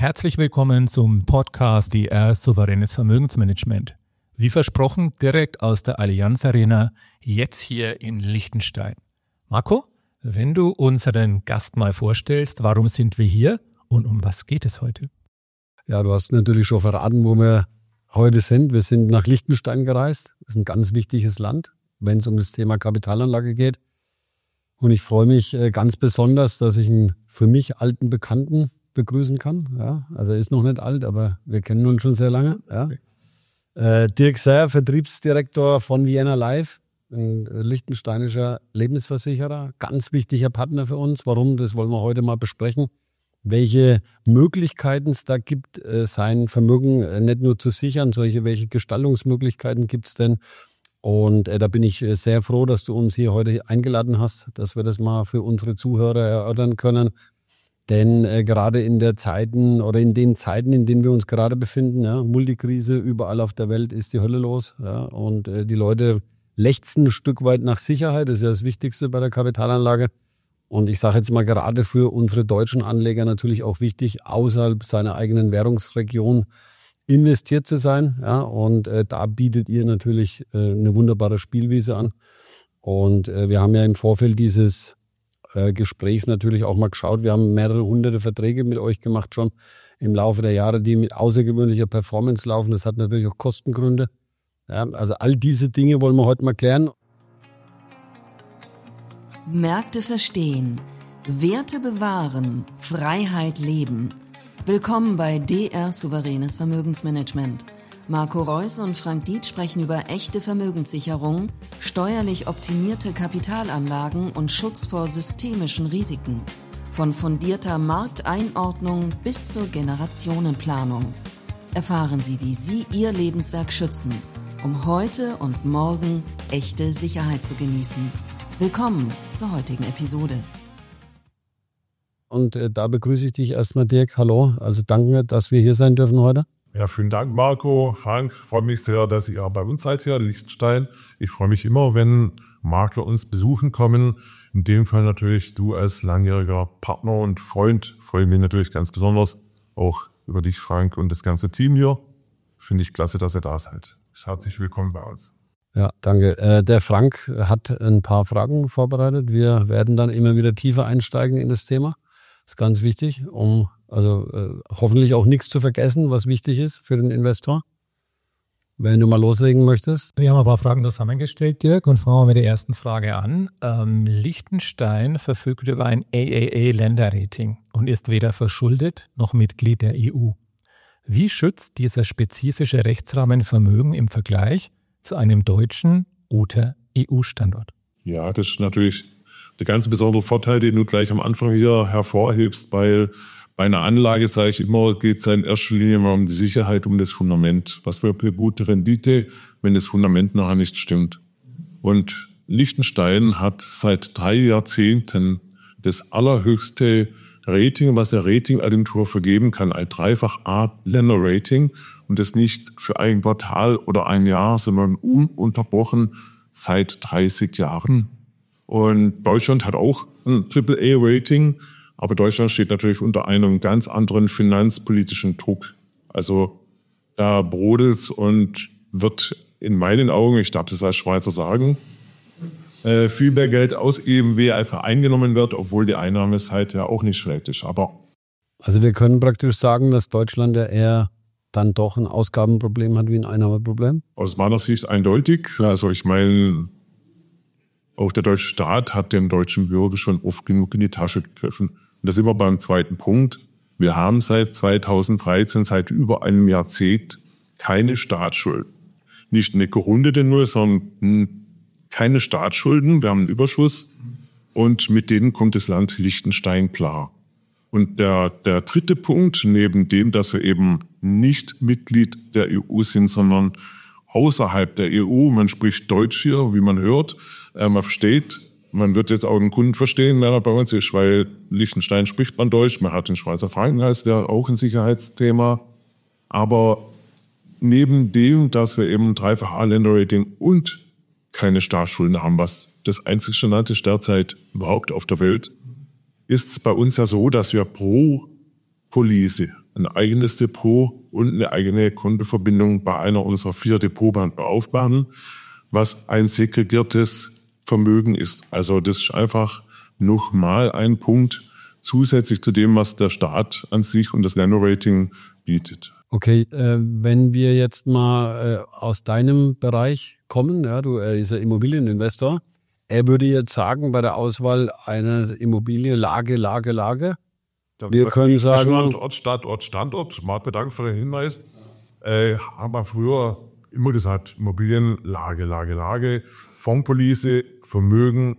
Herzlich willkommen zum Podcast DR Souveränes Vermögensmanagement. Wie versprochen, direkt aus der Allianz Arena, jetzt hier in Liechtenstein. Marco, wenn du unseren Gast mal vorstellst, warum sind wir hier und um was geht es heute? Ja, du hast natürlich schon verraten, wo wir heute sind. Wir sind nach Liechtenstein gereist. Das ist ein ganz wichtiges Land, wenn es um das Thema Kapitalanlage geht. Und ich freue mich ganz besonders, dass ich einen für mich alten Bekannten begrüßen kann. Ja, also er ist noch nicht alt, aber wir kennen uns schon sehr lange. Ja. Dirk Seyer, Vertriebsdirektor von Vienna Life, ein liechtensteinischer Lebensversicherer, ganz wichtiger Partner für uns. Warum? Das wollen wir heute mal besprechen. Welche Möglichkeiten es da gibt, sein Vermögen nicht nur zu sichern, welche Gestaltungsmöglichkeiten gibt es denn? Und da bin ich sehr froh, dass du uns hier heute eingeladen hast, dass wir das mal für unsere Zuhörer erörtern können. Denn gerade in den Zeiten, in denen wir uns gerade befinden, ja, Multikrise, überall auf der Welt ist die Hölle los. Ja, und die Leute lechzen ein Stück weit nach Sicherheit. Das ist ja das Wichtigste bei der Kapitalanlage. Und ich sage jetzt mal gerade für unsere deutschen Anleger natürlich auch wichtig, außerhalb seiner eigenen Währungsregion investiert zu sein. Ja, und da bietet ihr natürlich eine wunderbare Spielwiese an. Und wir haben ja im Vorfeld dieses Gesprächs natürlich auch mal geschaut. Wir haben mehrere hunderte Verträge mit euch gemacht schon im Laufe der Jahre, die mit außergewöhnlicher Performance laufen. Das hat natürlich auch Kostengründe. Ja, also all diese Dinge wollen wir heute mal klären. Märkte verstehen, Werte bewahren, Freiheit leben. Willkommen bei DR Souveränes Vermögensmanagement. Marco Reuss und Frank Dietz sprechen über echte Vermögenssicherung, steuerlich optimierte Kapitalanlagen und Schutz vor systemischen Risiken. Von fundierter Markteinordnung bis zur Generationenplanung. Erfahren Sie, wie Sie Ihr Lebenswerk schützen, um heute und morgen echte Sicherheit zu genießen. Willkommen zur heutigen Episode. Und da begrüße ich dich erstmal, Dirk. Hallo, also danke, dass wir hier sein dürfen heute. Ja, vielen Dank, Marco. Frank, freue mich sehr, dass ihr bei uns seid hier in Liechtenstein. Ich freue mich immer, wenn Makler uns besuchen kommen. In dem Fall natürlich du als langjähriger Partner und Freund. Freue mich natürlich ganz besonders auch über dich, Frank, und das ganze Team hier. Finde ich klasse, dass ihr da seid. Herzlich willkommen bei uns. Ja, danke. Der Frank hat ein paar Fragen vorbereitet. Wir werden dann immer wieder tiefer einsteigen in das Thema. Das ist ganz wichtig, um hoffentlich auch nichts zu vergessen, was wichtig ist für den Investor. Wenn du mal loslegen möchtest. Wir haben ein paar Fragen zusammengestellt, Dirk, und fangen wir mit der ersten Frage an. Liechtenstein verfügt über ein AAA-Länderrating und ist weder verschuldet noch Mitglied der EU. Wie schützt dieser spezifische Rechtsrahmen Vermögen im Vergleich zu einem deutschen oder EU-Standort? Ja, das ist natürlich der ganz besondere Vorteil, den du gleich am Anfang hier hervorhebst, weil bei einer Anlage, sage ich immer, geht es in erster Linie um die Sicherheit, um das Fundament. Was für eine gute Rendite, wenn das Fundament nachher nicht stimmt. Und Liechtenstein hat seit 3 Jahrzehnten das allerhöchste Rating, was der Ratingagentur vergeben kann, ein dreifach A-Länder-Rating. Und das nicht für ein Quartal oder ein Jahr, sondern ununterbrochen seit 30 Jahren. Und Deutschland hat auch ein AAA-Rating. Aber Deutschland steht natürlich unter einem ganz anderen finanzpolitischen Druck. Also da brodelt's und wird in meinen Augen, ich darf das als Schweizer sagen, viel mehr Geld ausgeben, wie einfach eingenommen wird, obwohl die Einnahmeseite ja auch nicht schlecht ist. Also wir können praktisch sagen, dass Deutschland ja eher dann doch ein Ausgabenproblem hat wie ein Einnahmeproblem? Aus meiner Sicht eindeutig. Also ich meine, auch der deutsche Staat hat den deutschen Bürger schon oft genug in die Tasche gegriffen. Und da sind wir beim zweiten Punkt. Wir haben seit 2013, seit über einem Jahrzehnt, keine Staatsschulden. Nicht eine gerundete Null, sondern keine Staatsschulden. Wir haben einen Überschuss und mit denen kommt das Land Liechtenstein klar. Und der dritte Punkt, neben dem, dass wir eben nicht Mitglied der EU sind, sondern außerhalb der EU, man spricht Deutsch hier, wie man hört, man versteht, man wird jetzt auch den Kunden verstehen, wenn er bei uns ist, weil Liechtenstein spricht man Deutsch, man hat den Schweizer Franken, das wäre auch ein Sicherheitsthema. Aber neben dem, dass wir eben dreifach A-Länder-Rating und keine Staatsschulden haben, was das einzigste Land ist derzeit überhaupt auf der Welt, ist es bei uns ja so, dass wir pro Police ein eigenes Depot und eine eigene Kontoverbindung bei einer unserer 4 Depotbanken aufbauen, was ein segregiertes Vermögen ist. Also das ist einfach nochmal ein Punkt zusätzlich zu dem, was der Staat an sich und das Länderrating bietet. Okay, wenn wir jetzt mal aus deinem Bereich kommen, ja, du ist ja Immobilieninvestor, er würde jetzt sagen, bei der Auswahl einer Immobilie Lage. Wir können sagen, Standort. Marc, danke für den Hinweis. Haben wir früher immer gesagt, Immobilienlage, Fondspolice, Vermögen,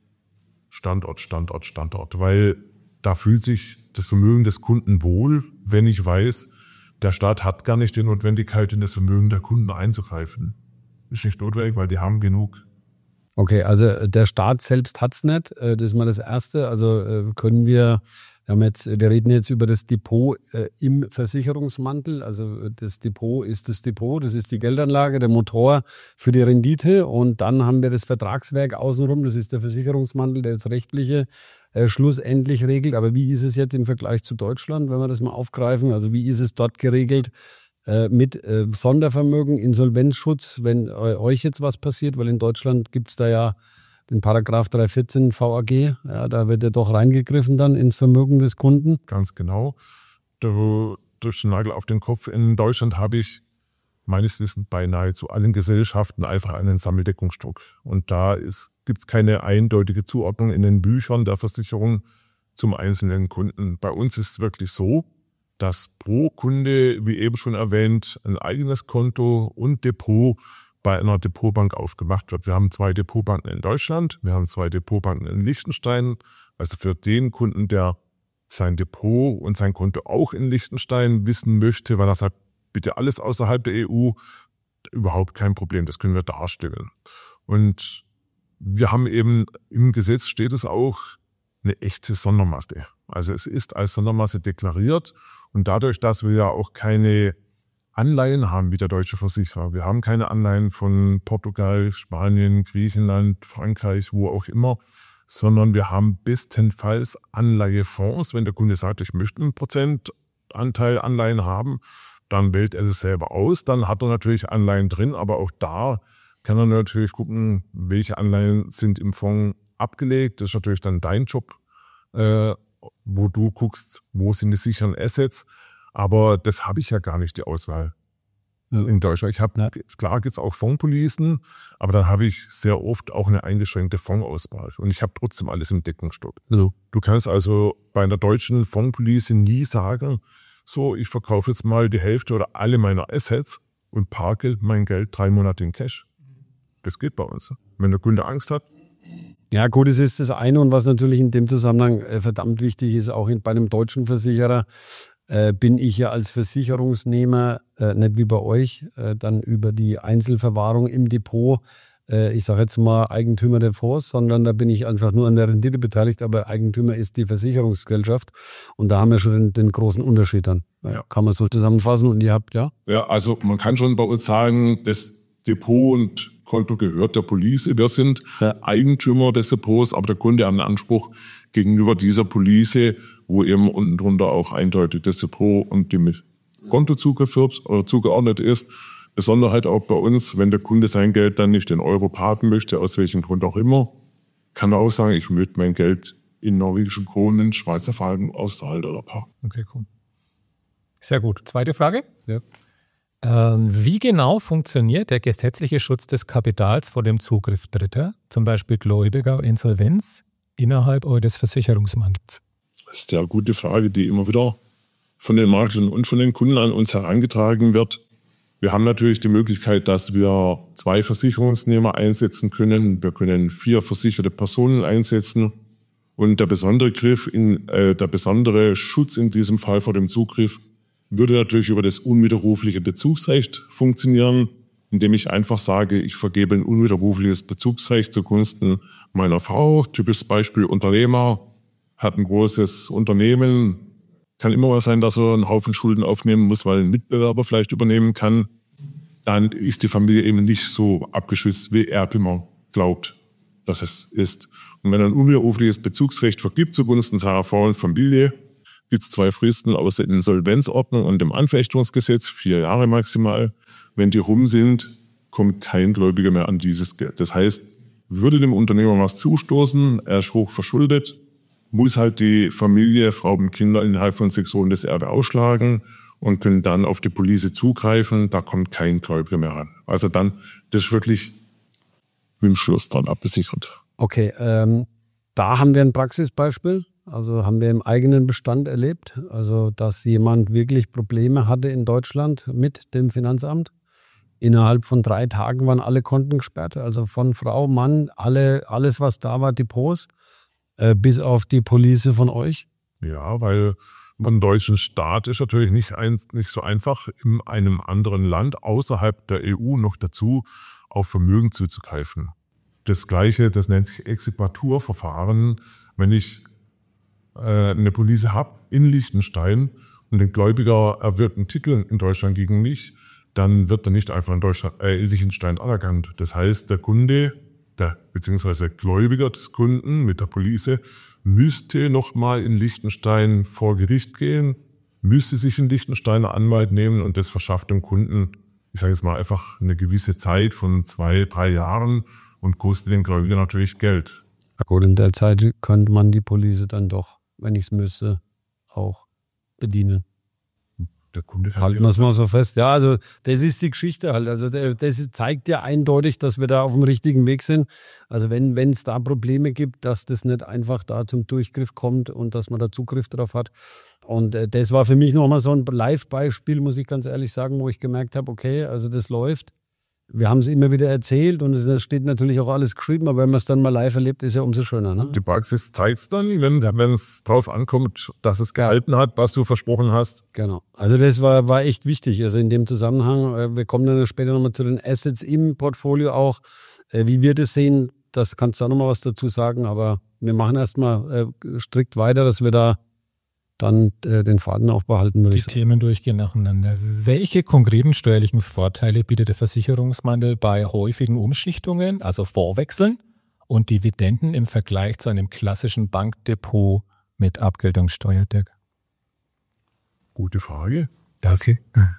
Standort. Weil da fühlt sich das Vermögen des Kunden wohl, wenn ich weiß, der Staat hat gar nicht die Notwendigkeit, in das Vermögen der Kunden einzugreifen. Ist nicht notwendig, weil die haben genug. Okay, also der Staat selbst hat's nicht. Das ist mal das Erste. Also können wir reden jetzt über das Depot im Versicherungsmantel. Also das Depot, das ist die Geldanlage, der Motor für die Rendite. Und dann haben wir das Vertragswerk außenrum, das ist der Versicherungsmantel, der das Rechtliche schlussendlich regelt. Aber wie ist es jetzt im Vergleich zu Deutschland, wenn wir das mal aufgreifen? Also wie ist es dort geregelt mit Sondervermögen, Insolvenzschutz, wenn euch jetzt was passiert? Weil in Deutschland gibt's da ja den Paragraph 314 VAG, ja, da wird ja doch reingegriffen dann ins Vermögen des Kunden. Ganz genau. Durch den Nagel auf den Kopf. In Deutschland habe ich meines Wissens bei nahezu allen Gesellschaften einfach einen Sammeldeckungsstock. Und da gibt es keine eindeutige Zuordnung in den Büchern der Versicherung zum einzelnen Kunden. Bei uns ist es wirklich so, dass pro Kunde, wie eben schon erwähnt, ein eigenes Konto und Depot bei einer Depotbank aufgemacht wird. Wir haben 2 Depotbanken in Deutschland, wir haben 2 Depotbanken in Liechtenstein. Also für den Kunden, der sein Depot und sein Konto auch in Liechtenstein wissen möchte, weil er sagt, bitte alles außerhalb der EU, überhaupt kein Problem, das können wir darstellen. Und wir haben eben, im Gesetz steht es auch, eine echte Sondermasse. Also es ist als Sondermasse deklariert und dadurch, dass wir ja auch keine Anleihen haben wie der deutsche Versicherer. Wir haben keine Anleihen von Portugal, Spanien, Griechenland, Frankreich, wo auch immer, sondern wir haben bestenfalls Anleihefonds. Wenn der Kunde sagt, ich möchte 1% Anleihen haben, dann wählt er es selber aus. Dann hat er natürlich Anleihen drin, aber auch da kann er natürlich gucken, welche Anleihen sind im Fonds abgelegt. Das ist natürlich dann dein Job, wo du guckst, wo sind die sicheren Assets. Aber das habe ich ja gar nicht, die Auswahl in Deutschland. Klar gibt es auch Fondspolicen, aber dann habe ich sehr oft auch eine eingeschränkte Fondsauswahl. Und ich habe trotzdem alles im Deckungsstock. Also. Du kannst also bei einer deutschen Fondspolice nie sagen, so, ich verkaufe jetzt mal die Hälfte oder alle meiner Assets und parke mein Geld 3 Monate in Cash. Das geht bei uns. Wenn der Kunde Angst hat. Ja gut, es ist das eine und was natürlich in dem Zusammenhang verdammt wichtig ist, auch bei einem deutschen Versicherer, bin ich ja als Versicherungsnehmer, nicht wie bei euch, dann über die Einzelverwahrung im Depot, ich sage jetzt mal Eigentümer der Fonds, sondern da bin ich einfach nur an der Rendite beteiligt, aber Eigentümer ist die Versicherungsgesellschaft und da haben wir schon den großen Unterschied dann. Ja. Kann man so zusammenfassen und ihr habt, ja? Ja, also man kann schon bei uns sagen, das Depot und Konto gehört der Police. Wir sind Eigentümer des Depots, aber der Kunde hat einen Anspruch gegenüber dieser Police, wo eben unten drunter auch eindeutig das Depot und die Konto zugeordnet ist. Besonderheit auch bei uns, wenn der Kunde sein Geld dann nicht in Euro parken möchte, aus welchem Grund auch immer, kann er auch sagen, ich möchte mein Geld in norwegischen Kronen, Schweizer Franken, Australien oder parken. Okay, cool. Sehr gut. Zweite Frage. Ja. Wie genau funktioniert der gesetzliche Schutz des Kapitals vor dem Zugriff Dritter, zum Beispiel Gläubiger oder Insolvenz, innerhalb eures Versicherungsmantels? Das ist eine gute Frage, die immer wieder von den Maklern und von den Kunden an uns herangetragen wird. Wir haben natürlich die Möglichkeit, dass wir 2 Versicherungsnehmer einsetzen können. Wir können 4 versicherte Personen einsetzen. Und der besondere Schutz in diesem Fall vor dem Zugriff würde natürlich über das unwiderrufliche Bezugsrecht funktionieren, indem ich einfach sage, ich vergebe ein unwiderrufliches Bezugsrecht zugunsten meiner Frau. Typisches Beispiel Unternehmer, hat ein großes Unternehmen, kann immer mal sein, dass er einen Haufen Schulden aufnehmen muss, weil ein Mitbewerber vielleicht übernehmen kann. Dann ist die Familie eben nicht so abgeschützt, wie er immer glaubt, dass es ist. Und wenn er ein unwiderrufliches Bezugsrecht vergibt zugunsten seiner Frau und Familie, gibt es 2 Fristen aus der Insolvenzordnung und dem Anfechtungsgesetz, 4 Jahre maximal. Wenn die rum sind, kommt kein Gläubiger mehr an dieses Geld. Das heißt, würde dem Unternehmer was zustoßen, er ist hoch verschuldet, muss halt die Familie, Frau und Kinder innerhalb von 6 Wochen das Erbe ausschlagen und können dann auf die Police zugreifen. Da kommt kein Gläubiger mehr ran. Also dann, das ist wirklich mit dem Schluss dran abgesichert. Okay, da haben wir ein Praxisbeispiel. Also haben wir im eigenen Bestand erlebt. Also dass jemand wirklich Probleme hatte in Deutschland mit dem Finanzamt. Innerhalb von 3 Tagen waren alle Konten gesperrt. Also von Frau, Mann, alles was da war, Depots, bis auf die Police von euch. Ja, weil beim deutschen Staat ist natürlich nicht so einfach, in einem anderen Land außerhalb der EU noch dazu auf Vermögen zuzugreifen. Das Gleiche, das nennt sich Exequaturverfahren. Wenn ich eine Police habe in Liechtenstein und den Gläubiger erwirbt einen Titel in Deutschland gegen mich, dann wird er nicht einfach in Liechtenstein anerkannt. Das heißt, der Kunde, beziehungsweise Gläubiger des Kunden mit der Police, müsste nochmal in Liechtenstein vor Gericht gehen, müsste sich einen Liechtensteiner Anwalt nehmen und das verschafft dem Kunden, ich sage jetzt mal, einfach eine gewisse Zeit von 2, 3 Jahren und kostet den Gläubiger natürlich Geld. Ja gut, in der Zeit könnte man die Police dann doch, wenn ich es müsste, auch bedienen. Der Kunde halten wir es mal so fest. Ja, also das ist die Geschichte halt. Also das zeigt ja eindeutig, dass wir da auf dem richtigen Weg sind. Also wenn es da Probleme gibt, dass das nicht einfach da zum Durchgriff kommt und dass man da Zugriff drauf hat. Und das war für mich nochmal so ein Live-Beispiel, muss ich ganz ehrlich sagen, wo ich gemerkt habe, okay, also das läuft. Wir haben es immer wieder erzählt und es steht natürlich auch alles geschrieben, aber wenn man es dann mal live erlebt, ist ja umso schöner. Ne? Die Praxis zeigt es dann, wenn es drauf ankommt, dass es gehalten hat, was du versprochen hast. Genau. Also das war echt wichtig. Also in dem Zusammenhang, wir kommen dann später nochmal zu den Assets im Portfolio auch, wie wir das sehen, das kannst du auch nochmal was dazu sagen, aber wir machen erstmal strikt weiter, dass wir da dann den Faden auch behalten. Die Themen durchgehen nacheinander. Welche konkreten steuerlichen Vorteile bietet der Versicherungsmantel bei häufigen Umschichtungen, also Vorwechseln und Dividenden im Vergleich zu einem klassischen Bankdepot mit Abgeltungssteuer, Dirk? Gute Frage. Danke.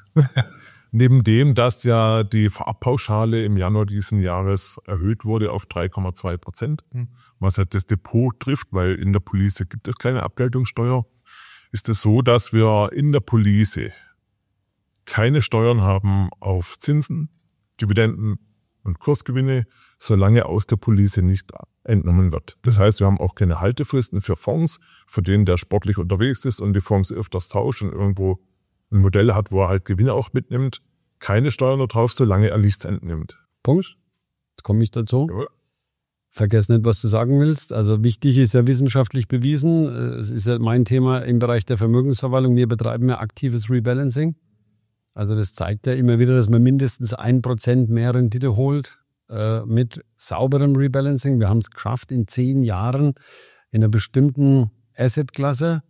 Neben dem, dass ja die Farbpauschale im Januar diesen Jahres erhöht wurde auf 3,2%, was halt das Depot trifft, weil in der Police gibt es keine Abgeltungssteuer, ist es so, dass wir in der Police keine Steuern haben auf Zinsen, Dividenden und Kursgewinne, solange aus der Police nicht entnommen wird. Das heißt, wir haben auch keine Haltefristen für Fonds, für den der sportlich unterwegs ist und die Fonds öfters tauscht und irgendwo ein Modell hat, wo er halt Gewinne auch mitnimmt. Keine Steuern da drauf, solange er nichts entnimmt. Punkt. Jetzt komme ich dazu. Jawohl. Vergiss nicht, was du sagen willst. Also wichtig ist ja wissenschaftlich bewiesen. Es ist ja mein Thema im Bereich der Vermögensverwaltung. Wir betreiben ja aktives Rebalancing. Also das zeigt ja immer wieder, dass man mindestens 1% mehr Rendite holt mit sauberem Rebalancing. Wir haben es geschafft, in 10 Jahren in einer bestimmten Assetklasse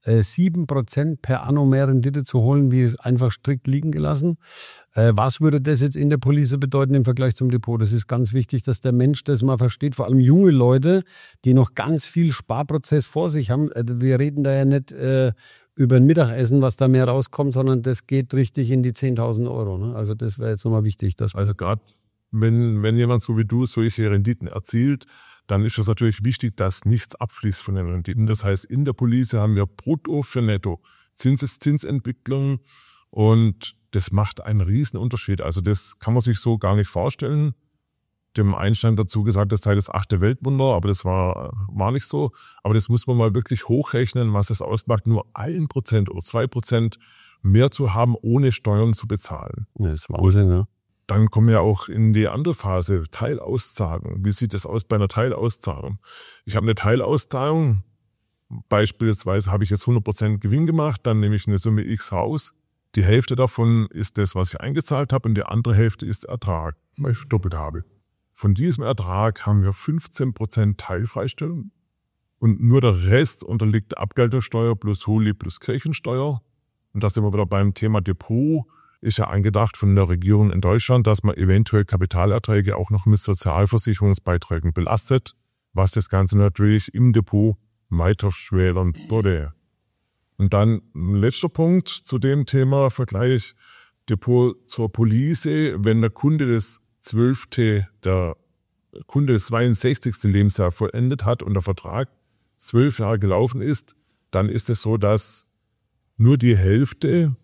7% per anno mehr Rendite zu holen, wie einfach strikt liegen gelassen. Was würde das jetzt in der Police bedeuten im Vergleich zum Depot? Das ist ganz wichtig, dass der Mensch das mal versteht. Vor allem junge Leute, die noch ganz viel Sparprozess vor sich haben. Wir reden da ja nicht über ein Mittagessen, was da mehr rauskommt, sondern das geht richtig in die 10.000 Euro. Ne? Also das wäre jetzt nochmal wichtig. Also gerade wenn jemand so wie du solche Renditen erzielt, dann ist es natürlich wichtig, dass nichts abfließt von den Renditen. Das heißt, in der Police haben wir brutto für netto Zinseszinsentwicklung und das macht einen riesen Unterschied. Also das kann man sich so gar nicht vorstellen. Dem Einstein dazu gesagt, das sei das 8. Weltwunder, aber das war nicht so. Aber das muss man mal wirklich hochrechnen, was es ausmacht, nur 1% oder 2% mehr zu haben, ohne Steuern zu bezahlen. Ja, das ist Wahnsinn, ja. Dann kommen wir auch in die andere Phase, Teilauszahlung. Wie sieht das aus bei einer Teilauszahlung? Ich habe eine Teilauszahlung, beispielsweise habe ich jetzt 100% Gewinn gemacht, dann nehme ich eine Summe X raus. Die Hälfte davon ist das, was ich eingezahlt habe und die andere Hälfte ist Ertrag, weil ich doppelt habe. Von diesem Ertrag haben wir 15% Teilfreistellung und nur der Rest unterliegt der Abgeltungssteuer plus Holi plus Kirchensteuer. Und da sind wir wieder beim Thema Depot. Ist ja angedacht von der Regierung in Deutschland, dass man eventuell Kapitalerträge auch noch mit Sozialversicherungsbeiträgen belastet, was das Ganze natürlich im Depot weiter schmälern würde. Und dann ein letzter Punkt zu dem Thema, Vergleich Depot zur Police. Wenn der Kunde das 62. Lebensjahr vollendet hat und der Vertrag 12 Jahre gelaufen ist, dann ist es so, dass nur die Hälfte,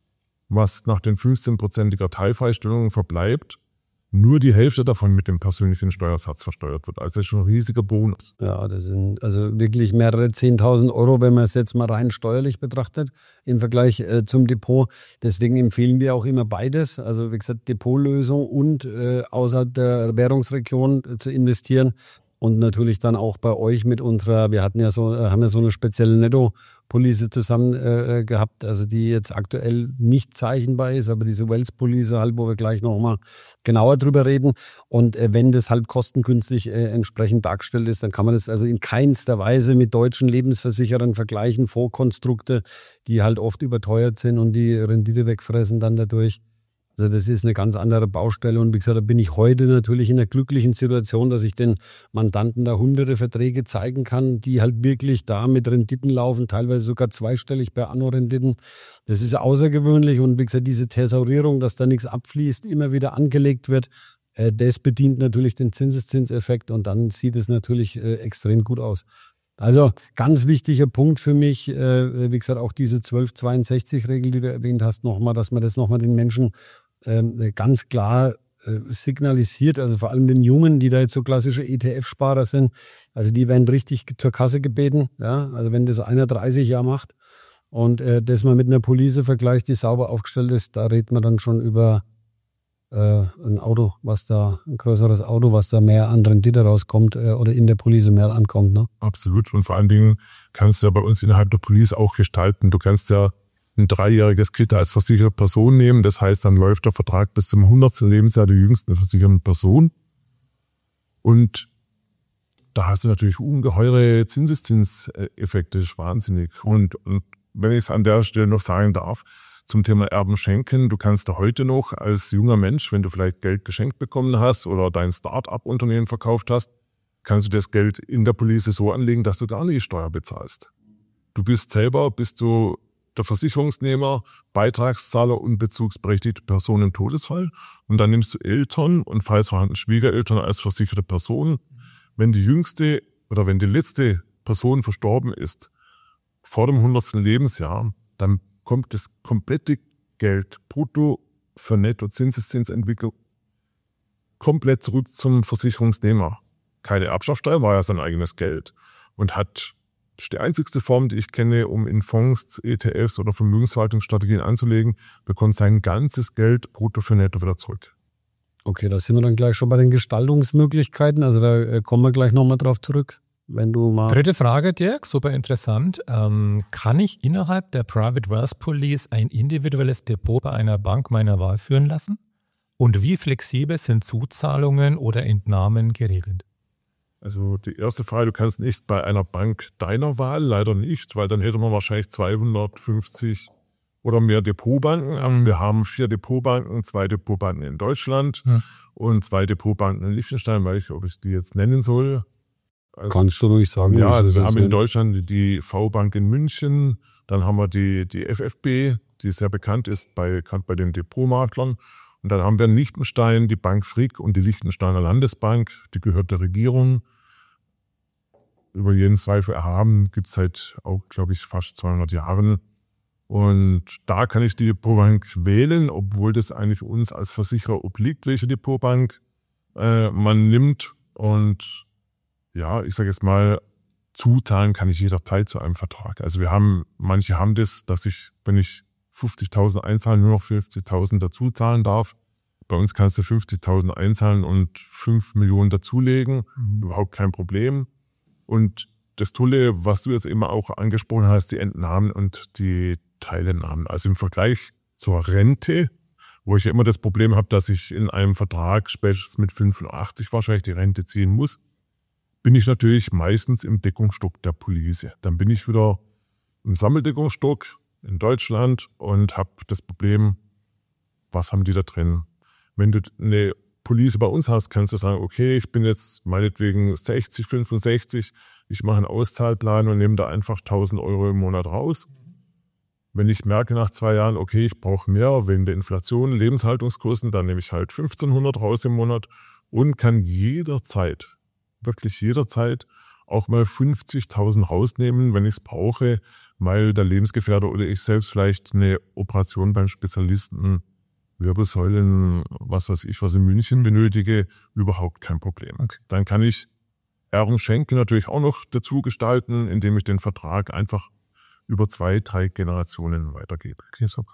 was nach den 15%iger Teilfreistellung verbleibt, nur die Hälfte davon mit dem persönlichen Steuersatz versteuert wird. Also das ist schon ein riesiger Bonus. Ja, das sind also wirklich mehrere 10.000 Euro, wenn man es jetzt mal rein steuerlich betrachtet, im Vergleich zum Depot. Deswegen empfehlen wir auch immer beides. Also wie gesagt, Depotlösung und außerhalb der Währungsregion zu investieren. Und natürlich dann auch bei euch mit unserer, haben ja so eine spezielle Netto-Police zusammen gehabt, also die jetzt aktuell nicht zeichnbar ist, aber diese Wells-Police halt, wo wir gleich nochmal genauer drüber reden. Und wenn das halt kostengünstig entsprechend dargestellt ist, dann kann man das also in keinster Weise mit deutschen Lebensversicherern vergleichen, Fondskonstrukte, die halt oft überteuert sind und die Rendite wegfressen dann dadurch. Also das ist eine ganz andere Baustelle und wie gesagt, da bin ich heute natürlich in der glücklichen Situation, dass ich den Mandanten da hunderte Verträge zeigen kann, die halt wirklich da mit Renditen laufen, teilweise sogar zweistellig bei Anno-Renditen. Das ist außergewöhnlich und wie gesagt, diese Thesaurierung, dass da nichts abfließt, immer wieder angelegt wird, das bedient natürlich den Zinseszinseffekt und dann sieht es natürlich extrem gut aus. Also ganz wichtiger Punkt für mich, wie gesagt, auch diese 1262-Regel, die du erwähnt hast, nochmal, dass man das nochmal den Menschen ganz klar signalisiert, also vor allem den Jungen, die da jetzt so klassische ETF-Sparer sind, also die werden richtig zur Kasse gebeten, ja, also wenn das einer 30 Jahre macht und das mal mit einer Police vergleicht, die sauber aufgestellt ist, da redet man dann schon über ein größeres Auto, was da mehr an Rendite rauskommt oder in der Police mehr ankommt. Ne? Absolut. Und vor allen Dingen kannst du ja bei uns innerhalb der Police auch gestalten. Du kannst ja ein 3-jähriges Kind als versicherte Person nehmen. Das heißt, dann läuft der Vertrag bis zum 100. Lebensjahr der jüngsten versicherten Person. Und da hast du natürlich ungeheure Zinseszinseffekte. Das ist wahnsinnig. Und wenn ich es an der Stelle noch sagen darf, zum Thema Erben schenken. Du kannst da heute noch als junger Mensch, wenn du vielleicht Geld geschenkt bekommen hast oder dein Start-up-Unternehmen verkauft hast, kannst du das Geld in der Police so anlegen, dass du gar nicht Steuer bezahlst. Bist du der Versicherungsnehmer, Beitragszahler und bezugsberechtigte Person im Todesfall. Und dann nimmst du Eltern und falls vorhanden Schwiegereltern als versicherte Person. Wenn die jüngste oder wenn die letzte Person verstorben ist, vor dem 100. Lebensjahr, dann kommt das komplette Geld brutto für Netto-Zinseszinsentwicklung komplett zurück zum Versicherungsnehmer. Keine Erbschaftssteuer, war ja sein eigenes Geld. Und das ist die einzigste Form, die ich kenne, um in Fonds, ETFs oder Vermögensverwaltungsstrategien anzulegen, bekommt sein ganzes Geld brutto für Netto wieder zurück. Okay, da sind wir dann gleich schon bei den Gestaltungsmöglichkeiten. Also da kommen wir gleich nochmal drauf zurück. Wenn du mal Dritte Frage, Dirk, super interessant. Kann ich innerhalb der Private Wealth Police ein individuelles Depot bei einer Bank meiner Wahl führen lassen? Und wie flexibel sind Zuzahlungen oder Entnahmen geregelt? Also die erste Frage, du kannst nicht bei einer Bank deiner Wahl, leider nicht, weil dann hätte man wahrscheinlich 250 oder mehr Depotbanken. Wir haben 4 Depotbanken, 2 Depotbanken in Deutschland und 2 Depotbanken in Liechtenstein, ob ich die jetzt nennen soll. Also, kannst du ruhig sagen. Ja, also wir haben in Deutschland die V-Bank in München, dann haben wir die FFB, die sehr bekannt ist bei den Depotmaklern. Und dann haben wir in Liechtenstein die Bank Frick und die Liechtensteiner Landesbank, die gehört der Regierung. Über jeden Zweifel erhaben, gibt es seit auch, glaube ich, fast 200 Jahren. Und da kann ich die Depotbank wählen, obwohl das eigentlich uns als Versicherer obliegt, welche Depotbank man nimmt. Und ja, ich sage jetzt mal, zuzahlen kann ich jederzeit zu einem Vertrag. Also manche haben das, dass ich, wenn ich 50.000 einzahlen, nur noch 50.000 dazu zahlen darf. Bei uns kannst du 50.000 einzahlen und 5 Millionen dazulegen. Überhaupt kein Problem. Und das Tolle, was du jetzt immer auch angesprochen hast, die Entnahmen und die Teilentnahmen. Also im Vergleich zur Rente, wo ich ja immer das Problem habe, dass ich in einem Vertrag spätestens mit 85 wahrscheinlich die Rente ziehen muss, bin ich natürlich meistens im Deckungsstock der Police. Dann bin ich wieder im Sammeldeckungsstock in Deutschland und habe das Problem, was haben die da drin? Wenn du eine Police bei uns hast, kannst du sagen, okay, ich bin jetzt meinetwegen 60, 65, ich mache einen Auszahlplan und nehme da einfach 1.000 Euro im Monat raus. Wenn ich merke nach 2 Jahren, okay, ich brauche mehr wegen der Inflation, Lebenshaltungskosten, dann nehme ich halt 1.500 raus im Monat und kann jederzeit, wirklich jederzeit auch mal 50.000 rausnehmen, wenn ich es brauche, weil der Lebensgefährder oder ich selbst vielleicht eine Operation beim Spezialisten, Wirbelsäulen, was weiß ich, was in München benötige, überhaupt kein Problem. Okay. Dann kann ich Erbung Schenke natürlich auch noch dazu gestalten, indem ich den Vertrag einfach über 2, 3 Generationen weitergebe. Okay, super.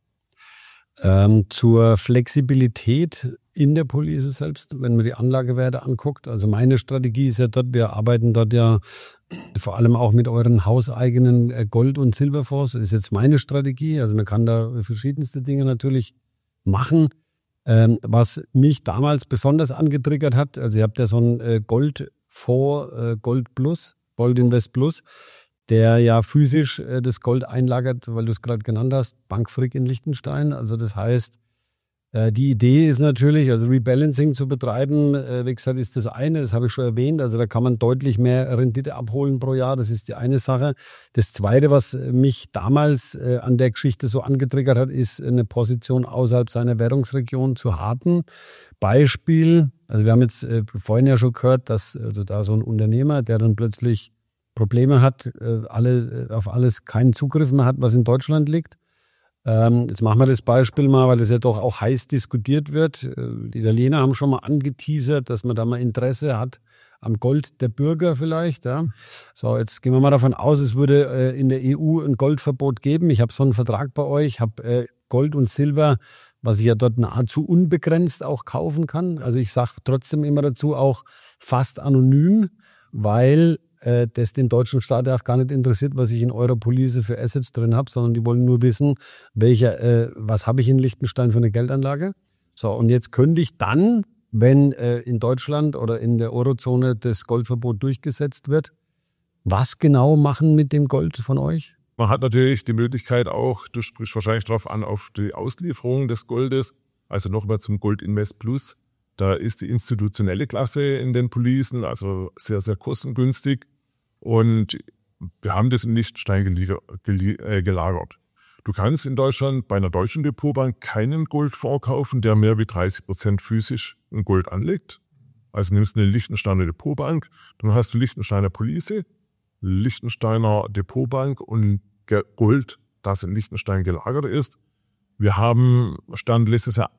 Zur Flexibilität in der Police selbst, wenn man die Anlagewerte anguckt. Also meine Strategie ist ja dort, wir arbeiten dort ja vor allem auch mit euren hauseigenen Gold- und Silberfonds. Das ist jetzt meine Strategie. Also man kann da verschiedenste Dinge natürlich machen. Was mich damals besonders angetriggert hat, also ihr habt ja so einen Goldfonds, Gold Plus, Gold Invest Plus, der ja physisch das Gold einlagert, weil du es gerade genannt hast, Bank Frick in Liechtenstein. Also das heißt, die Idee ist natürlich, also Rebalancing zu betreiben, wie gesagt, ist das eine, das habe ich schon erwähnt, also da kann man deutlich mehr Rendite abholen pro Jahr, das ist die eine Sache. Das zweite, was mich damals an der Geschichte so angetriggert hat, ist eine Position außerhalb seiner Währungsregion zu haben. Beispiel, also wir haben jetzt vorhin ja schon gehört, dass also da so ein Unternehmer, der dann plötzlich Probleme hat, auf alles keinen Zugriff mehr hat, was in Deutschland liegt. Jetzt machen wir das Beispiel mal, weil das ja doch auch heiß diskutiert wird. Die Italiener haben schon mal angeteasert, dass man da mal Interesse hat am Gold der Bürger vielleicht. Ja. So, jetzt gehen wir mal davon aus, es würde in der EU ein Goldverbot geben. Ich habe so einen Vertrag bei euch, habe Gold und Silber, was ich ja dort nahezu unbegrenzt auch kaufen kann. Also ich sage trotzdem immer dazu auch fast anonym, weil das den deutschen Staat auch gar nicht interessiert, was ich in eurer Police für Assets drin habe, sondern die wollen nur wissen, was habe ich in Liechtenstein für eine Geldanlage. So, und jetzt könnte ich dann, wenn in Deutschland oder in der Eurozone das Goldverbot durchgesetzt wird, was genau machen mit dem Gold von euch? Man hat natürlich die Möglichkeit auch, du sprichst wahrscheinlich darauf an, auf die Auslieferung des Goldes, also nochmal zum Gold Invest Plus. Da ist die institutionelle Klasse in den Policen, also sehr, sehr kostengünstig. Und wir haben das in Liechtenstein gelagert. Du kannst in Deutschland bei einer deutschen Depotbank keinen Goldfonds kaufen, der mehr wie 30% physisch in Gold anlegt. Also nimmst du eine Liechtensteiner Depotbank, dann hast du Liechtensteiner Police, Liechtensteiner Depotbank und Gold, das in Liechtenstein gelagert ist. Wir haben Stand letztes Jahr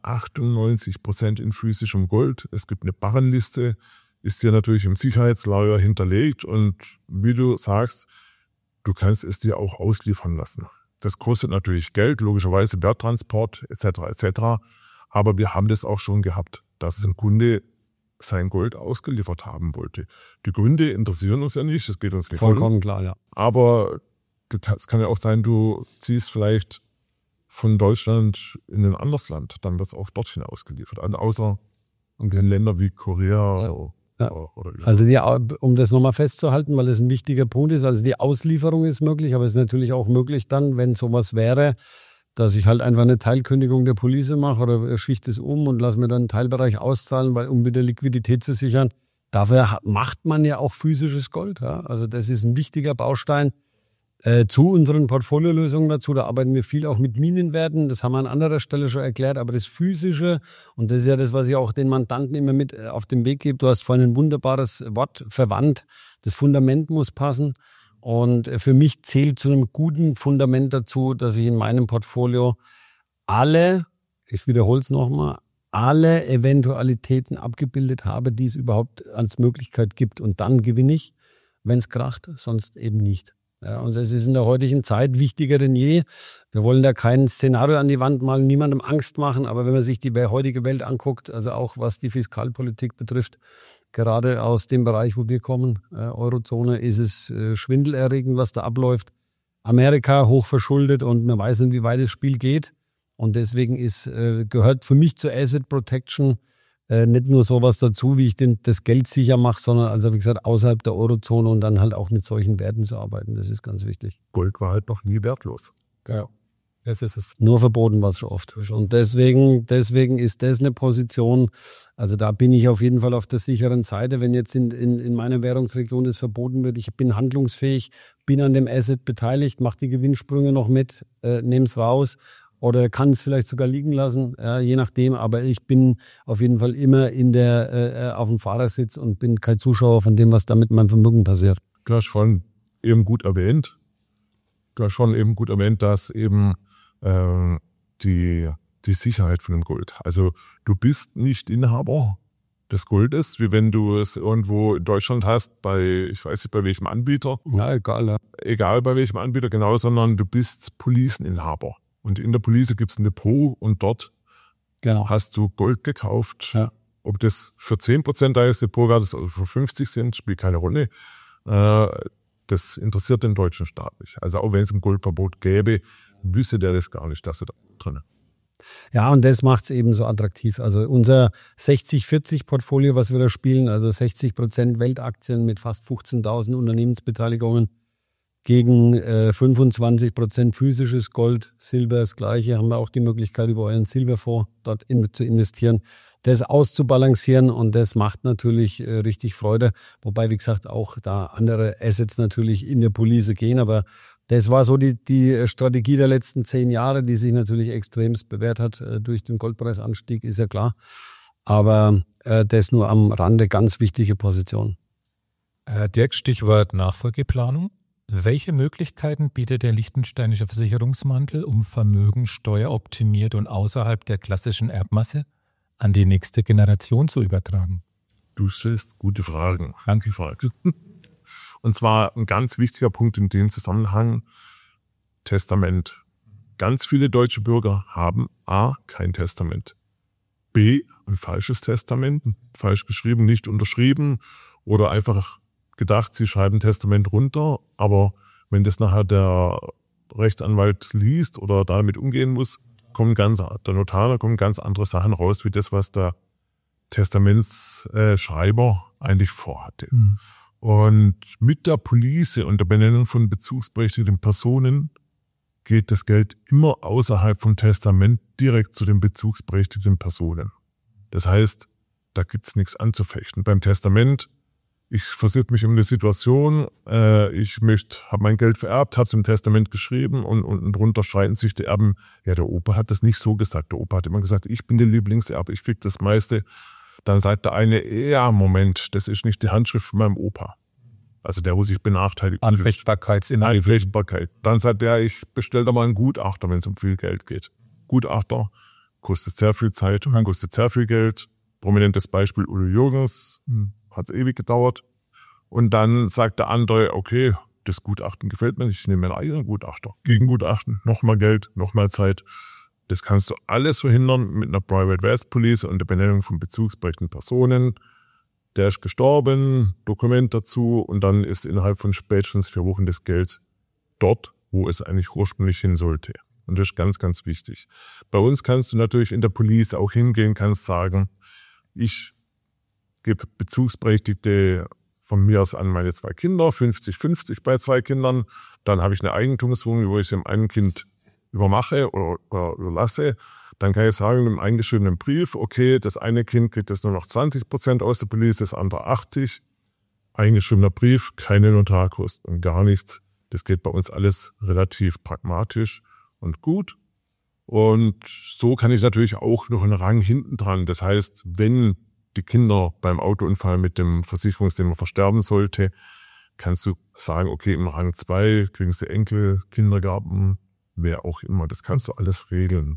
98% in physischem Gold. Es gibt eine Barrenliste, ist dir natürlich im Sicherheitslager hinterlegt und wie du sagst, du kannst es dir auch ausliefern lassen. Das kostet natürlich Geld, logischerweise Werttransport etc. Aber wir haben das auch schon gehabt, dass ein Kunde sein Gold ausgeliefert haben wollte. Die Gründe interessieren uns ja nicht, das geht uns nicht vollkommen klar, ja. Aber es kann ja auch sein, du ziehst vielleicht von Deutschland in ein anderes Land, dann wird es auch dorthin ausgeliefert. Außer in Ländern wie Korea oder also um das nochmal festzuhalten, weil das ein wichtiger Punkt ist, also die Auslieferung ist möglich, aber es ist natürlich auch möglich dann, wenn sowas wäre, dass ich halt einfach eine Teilkündigung der Police mache oder schicht es um und lasse mir dann einen Teilbereich auszahlen, um wieder Liquidität zu sichern. Dafür macht man ja auch physisches Gold. Ja? Also das ist ein wichtiger Baustein zu unseren Portfoliolösungen dazu. Da arbeiten wir viel auch mit Minenwerten. Das haben wir an anderer Stelle schon erklärt. Aber das Physische, und das ist ja das, was ich auch den Mandanten immer mit auf den Weg gebe. Du hast vorhin ein wunderbares Wort verwandt. Das Fundament muss passen. Und für mich zählt zu einem guten Fundament dazu, dass ich in meinem Portfolio ich wiederhole es nochmal, alle Eventualitäten abgebildet habe, die es überhaupt als Möglichkeit gibt. Und dann gewinne ich, wenn es kracht, sonst eben nicht. Ja, und das ist in der heutigen Zeit wichtiger denn je. Wir wollen da kein Szenario an die Wand malen, niemandem Angst machen. Aber wenn man sich die heutige Welt anguckt, also auch was die Fiskalpolitik betrifft, gerade aus dem Bereich, wo wir kommen, Eurozone, ist es schwindelerregend, was da abläuft. Amerika hochverschuldet und man weiß nicht, wie weit das Spiel geht. Und deswegen gehört für mich zur Asset Protection nicht nur sowas dazu, wie ich das Geld sicher mache, sondern also wie gesagt außerhalb der Eurozone und dann halt auch mit solchen Werten zu arbeiten. Das ist ganz wichtig. Gold war halt noch nie wertlos. Ja. Das ist es. Nur verboten war es schon oft. Und deswegen ist das eine Position, also da bin ich auf jeden Fall auf der sicheren Seite. Wenn jetzt in meiner Währungsregion das verboten wird, ich bin handlungsfähig, bin an dem Asset beteiligt, mache die Gewinnsprünge noch mit, nehme es raus oder kann es vielleicht sogar liegen lassen, je nachdem. Aber ich bin auf jeden Fall immer auf dem Fahrersitz und bin kein Zuschauer von dem, was da mit meinem Vermögen passiert. Du hast vorhin eben gut erwähnt, dass eben die Sicherheit von dem Gold. Also du bist nicht Inhaber des Goldes, wie wenn du es irgendwo in Deutschland hast, ich weiß nicht bei welchem Anbieter. Ja, egal. Ja. Egal bei welchem Anbieter, genau, sondern du bist Policeninhaber. Und in der Police gibt es ein Depot und dort hast du Gold gekauft. Ja. Ob das für 10% deines Depotwertes oder für 50 sind, spielt keine Rolle. Das interessiert den deutschen Staat nicht. Also auch wenn es ein Goldverbot gäbe, wüsste der das gar nicht, dass er da drin ist. Ja, und das macht es eben so attraktiv. Also unser 60-40-Portfolio, was wir da spielen, also 60% Weltaktien mit fast 15.000 Unternehmensbeteiligungen gegen 25% physisches Gold, Silber, das Gleiche, haben wir auch die Möglichkeit, über euren Silberfonds dort zu investieren, das auszubalancieren und das macht natürlich richtig Freude. Wobei, wie gesagt, auch da andere Assets natürlich in der Police gehen, aber das war so die Strategie der letzten 10 Jahre, die sich natürlich extremst bewährt hat durch den Goldpreisanstieg, ist ja klar. Aber das nur am Rande, ganz wichtige Position. Dirk, Stichwort Nachfolgeplanung. Welche Möglichkeiten bietet der liechtensteinische Versicherungsmantel, um Vermögen steueroptimiert und außerhalb der klassischen Erbmasse an die nächste Generation zu übertragen? Du stellst gute Fragen. Danke, Frage. Und zwar ein ganz wichtiger Punkt in dem Zusammenhang, Testament. Ganz viele deutsche Bürger haben A, kein Testament, B, ein falsches Testament, falsch geschrieben, nicht unterschrieben oder einfach gedacht, sie schreiben Testament runter, aber wenn das nachher der Rechtsanwalt liest oder damit umgehen muss, der Notar, kommen ganz andere Sachen raus, wie das, was der Testamentsschreiber eigentlich vorhatte. Mhm. Und mit der Police und der Benennung von bezugsberechtigten Personen geht das Geld immer außerhalb vom Testament direkt zu den bezugsberechtigten Personen. Das heißt, da gibt's nichts anzufechten. Beim Testament, ich versierte mich um eine Situation, ich habe mein Geld vererbt, habe es im Testament geschrieben und drunter streiten sich die Erben. Ja, der Opa hat das nicht so gesagt. Der Opa hat immer gesagt, ich bin der Lieblingserbe, ich krieg das meiste. Dann sagt der eine, ja, Moment, das ist nicht die Handschrift von meinem Opa. Also der, wo sich benachteiligt. Anfechtbarkeit. Dann sagt der, ich bestelle da mal einen Gutachter, wenn es um viel Geld geht. Gutachter kostet sehr viel Zeit, kostet sehr viel Geld. Prominentes Beispiel Udo Jürgens, hat es ewig gedauert. Und dann sagt der andere, okay, das Gutachten gefällt mir nicht, ich nehme meinen eigenen Gutachter. Gegengutachten, nochmal Geld, nochmal Zeit. Das kannst du alles verhindern mit einer Private West Police und der Benennung von bezugsberechtigten Personen. Der ist gestorben, Dokument dazu und dann ist innerhalb von spätestens 4 Wochen das Geld dort, wo es eigentlich ursprünglich hin sollte. Und das ist ganz, ganz wichtig. Bei uns kannst du natürlich in der Police auch hingehen, kannst sagen, ich gebe Bezugsberechtigte von mir aus an meine 2 Kinder, 50-50 bei 2 Kindern. Dann habe ich eine Eigentumswohnung, wo ich dem einen Kind übermache oder überlasse. Dann kann ich sagen, im eingeschriebenen Brief, okay, das eine Kind kriegt jetzt nur noch 20% aus der Police, das andere 80%. Eingeschriebener Brief, keine Notarkosten, gar nichts. Das geht bei uns alles relativ pragmatisch und gut. Und so kann ich natürlich auch noch einen Rang hinten dran. Das heißt, wenn die Kinder beim Autounfall mit dem Versicherungsnehmer versterben sollte, kannst du sagen, okay, im Rang 2 kriegen sie Enkel, Kindergarten, wer auch immer. Das kannst du alles regeln.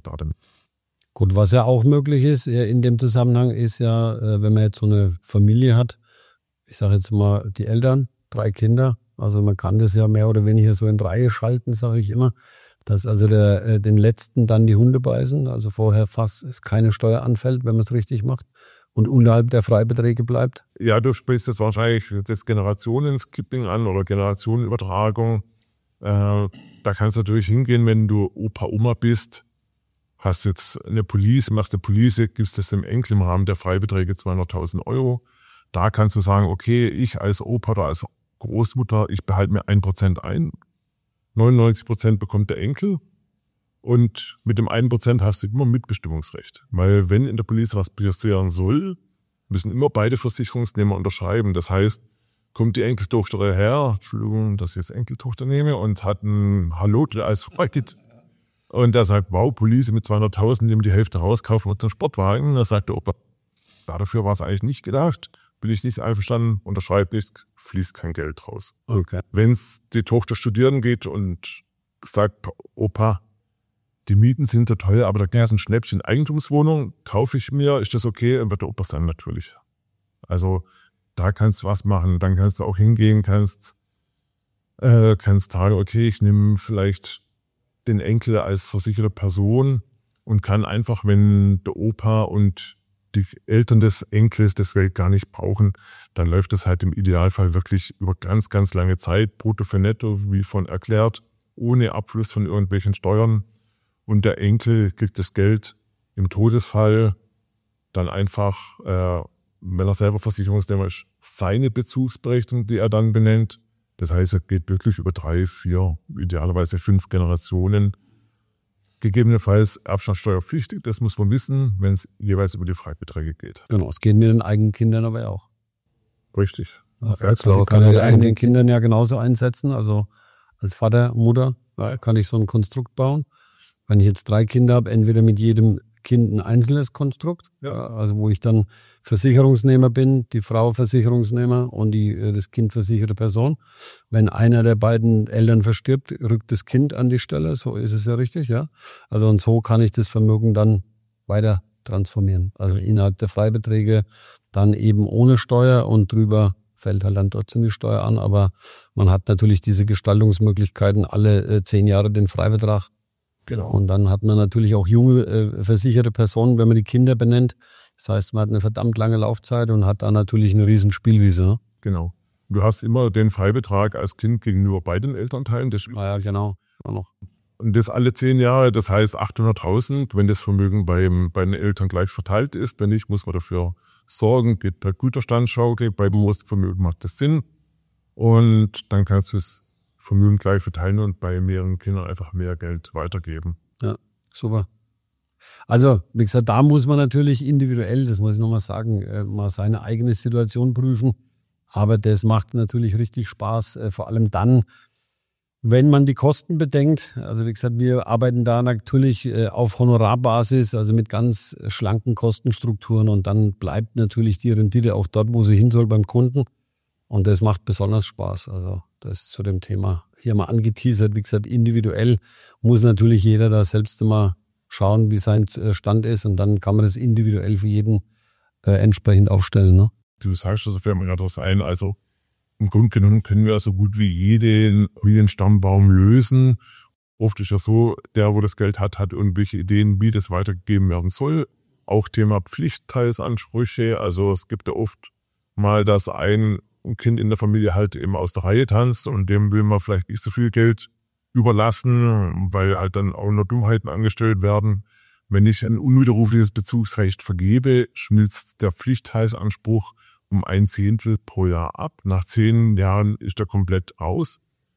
Gut, was ja auch möglich ist in dem Zusammenhang ist ja, wenn man jetzt so eine Familie hat, ich sage jetzt mal die Eltern, 3 Kinder, also man kann das ja mehr oder weniger so in Reihe schalten, sage ich immer, dass also den letzten dann die Hunde beißen, also vorher fast keine Steuer anfällt, wenn man es richtig macht und unterhalb der Freibeträge bleibt. Ja, du sprichst jetzt wahrscheinlich das Generationen-Skipping an oder Generationenübertragung. Da kannst du natürlich hingehen, wenn du Opa, Oma bist, hast jetzt eine Police, machst eine Police, gibst das dem Enkel im Rahmen der Freibeträge 200.000 €. Da kannst du sagen, okay, ich als Opa oder als Großmutter, ich behalte mir 1% ein. 99% bekommt der Enkel Und mit dem 1% hast du immer Mitbestimmungsrecht. Weil wenn in der Police was passieren soll, müssen immer beide Versicherungsnehmer unterschreiben. Das heißt, kommt die Enkeltochter her, Entschuldigung, dass ich jetzt Enkeltochter nehme, und hat ein Hallo als Freund. Und der sagt, wow, Police mit 200.000, nehmen die Hälfte raus, kaufen wir uns einen Sportwagen. Da sagt der Opa, dafür war es eigentlich nicht gedacht. Bin ich nicht einverstanden, unterschreibe nicht, fließt kein Geld raus. Okay. Wenn die Tochter studieren geht und sagt, Opa, die Mieten sind so teuer, aber da ist ein Schnäppchen Eigentumswohnung, kaufe ich mir, ist das okay? Dann wird der Opa sein, natürlich. Also da kannst du was machen, dann kannst du auch hingehen, kannst sagen, okay, ich nehme vielleicht den Enkel als versicherte Person und kann einfach, wenn der Opa und die Eltern des Enkels das Geld gar nicht brauchen, dann läuft das halt im Idealfall wirklich über ganz, ganz lange Zeit, brutto für netto, wie von erklärt, ohne Abfluss von irgendwelchen Steuern. Und der Enkel kriegt das Geld im Todesfall dann einfach, wenn er selber Versicherungsnehmer ist, seine Bezugsberechtigung, die er dann benennt. Das heißt, er geht wirklich über 3, 4, idealerweise 5 Generationen. Gegebenenfalls erbschaftssteuerpflichtig, das muss man wissen, wenn es jeweils über die Freibeträge geht. Genau, es geht mit den eigenen Kindern aber auch. Richtig. Ja, klar, kann die eigenen Kindern ja genauso einsetzen. Also als Vater, Mutter kann ich so ein Konstrukt bauen. Wenn ich jetzt 3 Kinder habe, entweder mit jedem Kind ein einzelnes Konstrukt, also wo ich dann Versicherungsnehmer bin, die Frau Versicherungsnehmer und das Kind versicherte Person. Wenn einer der beiden Eltern verstirbt, rückt das Kind an die Stelle, so ist es ja richtig, ja. Also und so kann ich das Vermögen dann weiter transformieren. Also innerhalb der Freibeträge dann eben ohne Steuer und drüber fällt halt dann trotzdem die Steuer an, aber man hat natürlich diese Gestaltungsmöglichkeiten, alle 10 Jahre den Freibetrag. Genau. Und dann hat man natürlich auch junge versicherte Personen, wenn man die Kinder benennt. Das heißt, man hat eine verdammt lange Laufzeit und hat da natürlich eine riesen Spielwiese. Ne? Genau. Du hast immer den Freibetrag als Kind gegenüber beiden Elternteilen. Ja, genau. Auch noch. Und das alle 10 Jahre, das heißt 800.000, wenn das Vermögen bei den Eltern gleich verteilt ist. Wenn nicht, muss man dafür sorgen, geht per Güterstandsschaukel. Bei Vermögen macht das Sinn. Und dann kannst du es Vermögen gleich verteilen und bei mehreren Kindern einfach mehr Geld weitergeben. Ja, super. Also, wie gesagt, da muss man natürlich individuell, das muss ich nochmal sagen, mal seine eigene Situation prüfen. Aber das macht natürlich richtig Spaß, vor allem dann, wenn man die Kosten bedenkt. Also wie gesagt, wir arbeiten da natürlich auf Honorarbasis, also mit ganz schlanken Kostenstrukturen, und dann bleibt natürlich die Rendite auch dort, wo sie hin soll, beim Kunden. Und das macht besonders Spaß. Also das zu dem Thema hier mal angeteasert. Wie gesagt, individuell muss natürlich jeder da selbst immer schauen, wie sein Stand ist, und dann kann man das individuell für jeden entsprechend aufstellen. Ne? Du sagst, also fällt mir gerade was ein. Also im Grunde genommen können wir so gut wie jeden Stammbaum lösen. Oft ist ja so, der, wo das Geld hat irgendwelche Ideen, wie das weitergegeben werden soll. Auch Thema Pflichtteilsansprüche. Also es gibt ja oft mal, dass ein Kind in der Familie halt eben aus der Reihe tanzt und dem will man vielleicht nicht so viel Geld überlassen, weil halt dann auch noch Dummheiten angestellt werden. Wenn ich ein unwiderrufliches Bezugsrecht vergebe, schmilzt der Pflichtteilsanspruch um 1/10 pro Jahr ab. Nach 10 Jahren ist er komplett aus.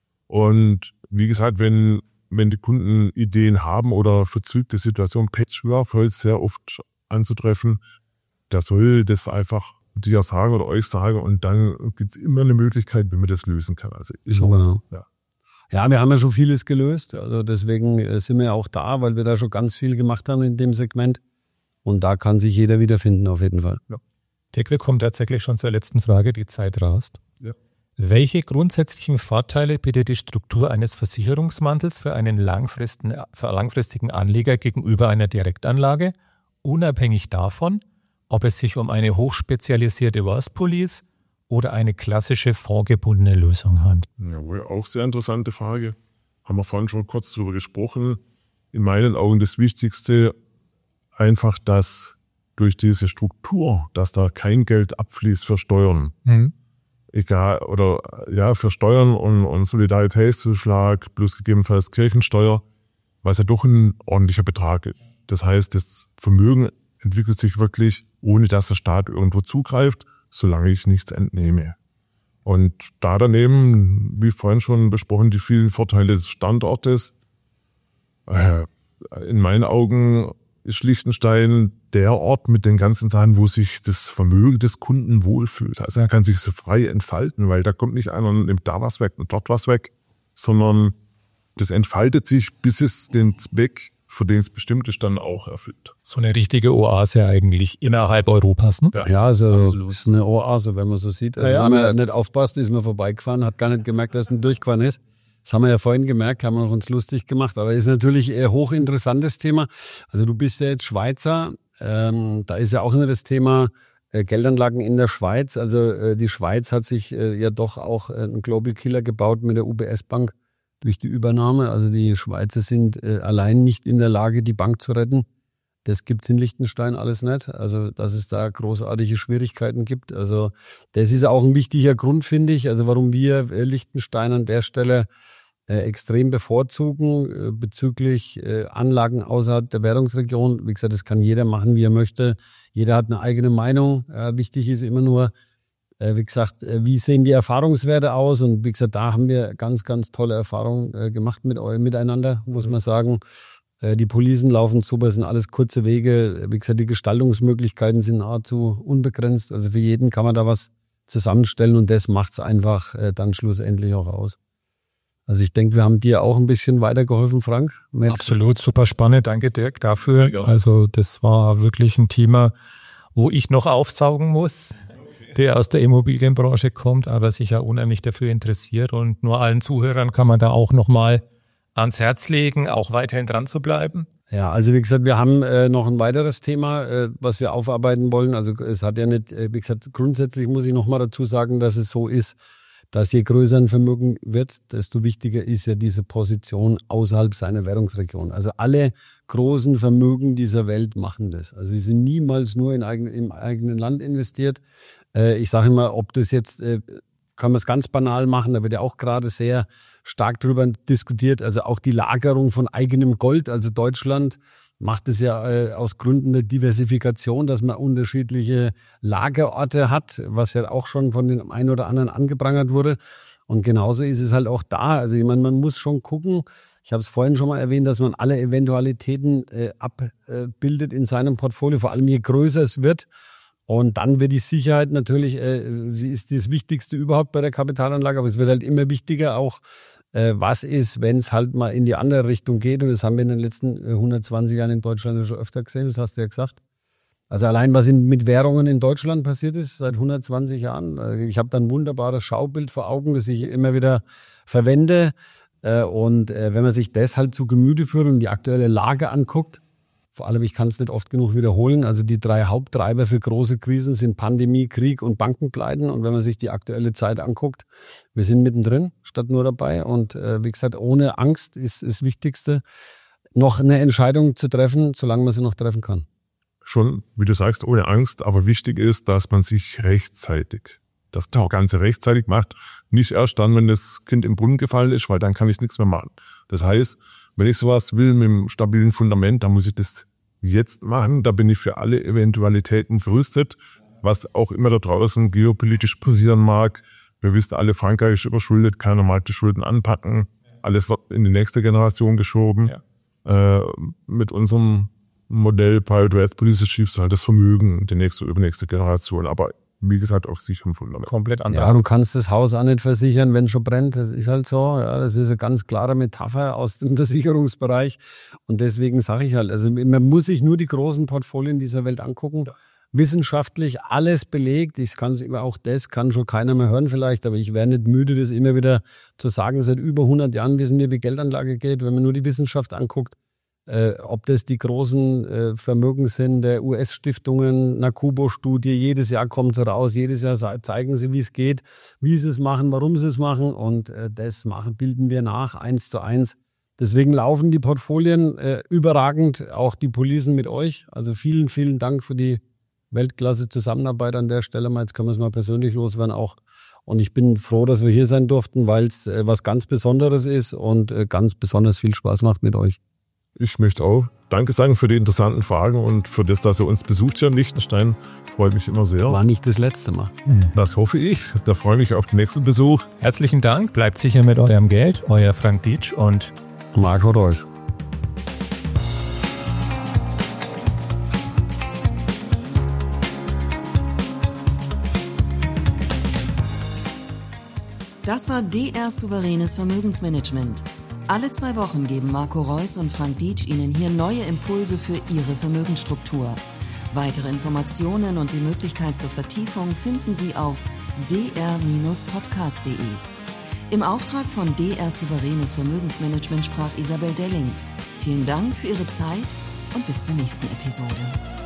Und wie gesagt, wenn die Kunden Ideen haben oder verzwickte Situationen, Patchwork fällt sehr oft anzutreffen, der soll das einfach dir sagen oder euch sagen, und dann gibt's immer eine Möglichkeit, wie man das lösen kann. Also immer, ja, wir haben ja schon vieles gelöst. Also deswegen sind wir auch da, weil wir da schon ganz viel gemacht haben in dem Segment. Und da kann sich jeder wiederfinden auf jeden Fall. Ja. Dirk, wir kommen tatsächlich schon zur letzten Frage, die Zeit rast. Ja. Welche grundsätzlichen Vorteile bietet die Struktur eines Versicherungsmantels für einen langfristigen Anleger gegenüber einer Direktanlage, unabhängig davon, ob es sich um eine hochspezialisierte Worst Police oder eine klassische vorgebundene Lösung handelt? Jawohl, auch sehr interessante Frage. Haben wir vorhin schon kurz drüber gesprochen. In meinen Augen das Wichtigste einfach, dass durch diese Struktur, dass da kein Geld abfließt für Steuern. Egal, oder ja, für Steuern und Solidaritätszuschlag plus gegebenenfalls Kirchensteuer, was ja doch ein ordentlicher Betrag ist. Das heißt, das Vermögen entwickelt sich wirklich, ohne dass der Staat irgendwo zugreift, solange ich nichts entnehme. Und da daneben, wie vorhin schon besprochen, die vielen Vorteile des Standortes, in meinen Augen ist Liechtenstein der Ort mit den ganzen Sachen, wo sich das Vermögen des Kunden wohlfühlt. Also er kann sich so frei entfalten, weil da kommt nicht einer und nimmt da was weg und dort was weg, sondern das entfaltet sich, bis es den Zweck, für den es bestimmt ist, dann auch erfüllt. So eine richtige Oase eigentlich innerhalb Europas, ne? Ja, also ist eine Oase, wenn man so sieht. Also wenn man nicht aufpasst, ist man vorbeigefahren, hat gar nicht gemerkt, dass ein durchgefahren ist. Das haben wir ja vorhin gemerkt, haben wir uns lustig gemacht. Aber ist natürlich ein hochinteressantes Thema. Also du bist ja jetzt Schweizer. Da ist ja auch immer das Thema Geldanlagen in der Schweiz. Also die Schweiz hat sich ja doch auch einen Global Killer gebaut mit der UBS Bank durch die Übernahme. Also die Schweizer sind allein nicht in der Lage, die Bank zu retten. Das gibt's in Liechtenstein alles nicht. Also dass es da großartige Schwierigkeiten gibt. Also das ist auch ein wichtiger Grund, finde ich. Also warum wir Liechtenstein an der Stelle extrem bevorzugen bezüglich Anlagen außerhalb der Währungsregion. Wie gesagt, das kann jeder machen, wie er möchte. Jeder hat eine eigene Meinung. Wichtig ist immer nur, wie gesagt, wie sehen die Erfahrungswerte aus? Und wie gesagt, da haben wir ganz, ganz tolle Erfahrungen gemacht miteinander, muss man sagen. Die Policen laufen super, sind alles kurze Wege. Wie gesagt, die Gestaltungsmöglichkeiten sind nahezu unbegrenzt. Also für jeden kann man da was zusammenstellen und das macht's einfach dann schlussendlich auch aus. Also ich denke, wir haben dir auch ein bisschen weitergeholfen, Frank. Absolut, super spannend. Danke, Dirk, dafür. Ja. Also das war wirklich ein Thema, wo ich noch aufsaugen muss, der aus der Immobilienbranche kommt, aber sich ja unheimlich dafür interessiert. Und nur allen Zuhörern kann man da auch nochmal ans Herz legen, auch weiterhin dran zu bleiben. Ja, also wie gesagt, wir haben noch ein weiteres Thema, was wir aufarbeiten wollen. Also es hat ja nicht, wie gesagt, grundsätzlich muss ich nochmal dazu sagen, dass es so ist, dass je größer ein Vermögen wird, desto wichtiger ist ja diese Position außerhalb seiner Währungsregion. Also alle großen Vermögen dieser Welt machen das. Also sie sind niemals nur im eigenen Land investiert. Ich sage immer, ob das jetzt, kann man es ganz banal machen, da wird ja auch gerade sehr stark drüber diskutiert. Also auch die Lagerung von eigenem Gold. Also Deutschland macht es ja aus Gründen der Diversifikation, dass man unterschiedliche Lagerorte hat, was ja auch schon von den einen oder anderen angeprangert wurde. Und genauso ist es halt auch da. Also ich meine, man muss schon gucken, ich habe es vorhin schon mal erwähnt, dass man alle Eventualitäten abbildet in seinem Portfolio, vor allem je größer es wird. Und dann wird die Sicherheit natürlich, sie ist das Wichtigste überhaupt bei der Kapitalanlage, aber es wird halt immer wichtiger auch, was ist, wenn es halt mal in die andere Richtung geht. Und das haben wir in den letzten 120 Jahren in Deutschland schon öfter gesehen, das hast du ja gesagt. Also allein, was mit Währungen in Deutschland passiert ist, seit 120 Jahren. Ich habe da ein wunderbares Schaubild vor Augen, das ich immer wieder verwende. Und wenn man sich das halt zu Gemüte führt und die aktuelle Lage anguckt, vor allem, ich kann es nicht oft genug wiederholen, also die 3 Haupttreiber für große Krisen sind Pandemie, Krieg und Bankenpleiten. Und wenn man sich die aktuelle Zeit anguckt, wir sind mittendrin, statt nur dabei. Und wie gesagt, ohne Angst ist das Wichtigste, noch eine Entscheidung zu treffen, solange man sie noch treffen kann. Schon, wie du sagst, ohne Angst. Aber wichtig ist, dass man sich rechtzeitig, das Ganze rechtzeitig macht. Nicht erst dann, wenn das Kind im Brunnen gefallen ist, weil dann kann ich nichts mehr machen. Das heißt, wenn ich sowas will mit einem stabilen Fundament, dann muss ich das jetzt machen. Da bin ich für alle Eventualitäten gerüstet, was auch immer da draußen geopolitisch passieren mag. Wir wissen alle, Frankreich ist überschuldet, keiner mag die Schulden anpacken. Alles wird in die nächste Generation geschoben. Ja. Mit unserem Modell Private Wealth Policy schiebst du halt das Vermögen die nächste, übernächste Generation. Aber wie gesagt, auf sicherem Fundament. Komplett anders. Ja, du kannst das Haus auch nicht versichern, wenn es schon brennt. Das ist halt so. Ja, das ist eine ganz klare Metapher aus dem Versicherungsbereich. Und deswegen sage ich halt, also man muss sich nur die großen Portfolien dieser Welt angucken. Ja. Wissenschaftlich alles belegt. Ich kann auch das kann schon keiner mehr hören vielleicht, aber ich wäre nicht müde, das immer wieder zu sagen. Seit über 100 Jahren wissen wir, wie Geldanlage geht, wenn man nur die Wissenschaft anguckt. Ob das die großen Vermögen sind, der US-Stiftungen, Nakubo-Studie, jedes Jahr kommt es raus, jedes Jahr zeigen sie, wie es geht, wie sie es machen, warum sie es machen und bilden wir nach, 1:1. Deswegen laufen die Portfolien überragend, auch die Policen mit euch. Also vielen, vielen Dank für die Weltklasse-Zusammenarbeit an der Stelle. Jetzt können wir es mal persönlich loswerden auch. Und ich bin froh, dass wir hier sein durften, weil es was ganz Besonderes ist und ganz besonders viel Spaß macht mit euch. Ich möchte auch Danke sagen für die interessanten Fragen und für das, dass ihr uns besucht hier in Liechtenstein. Freut mich immer sehr. War nicht das letzte Mal. Das hoffe ich. Da freue ich mich auf den nächsten Besuch. Herzlichen Dank. Bleibt sicher mit eurem Geld. Euer Frank Dietsch und Marco Reus. Das war DR Souveränes Vermögensmanagement. Alle 2 Wochen geben Marco Reuss und Frank Dietsch Ihnen hier neue Impulse für Ihre Vermögensstruktur. Weitere Informationen und die Möglichkeit zur Vertiefung finden Sie auf dr-podcast.de. Im Auftrag von DR Souveränes Vermögensmanagement sprach Isabel Delling. Vielen Dank für Ihre Zeit und bis zur nächsten Episode.